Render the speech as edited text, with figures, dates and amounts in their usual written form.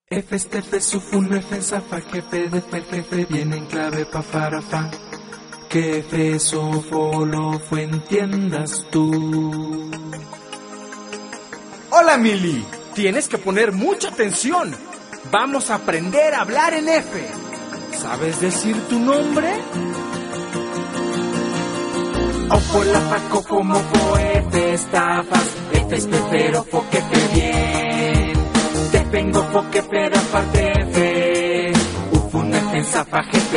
F este F sufun F zafa jefe de fer jefe viene en clave pa farafa. Que F sofolo fue entiendas tú. Hola Mili, tienes que poner mucha atención. Vamos a aprender a hablar en F. ¿Sabes decir tu nombre? Ofo la faco como fo F estafas. F es pero fo que fe bien. Te vengo fo que pero aparte F. Ufun F zafa jefe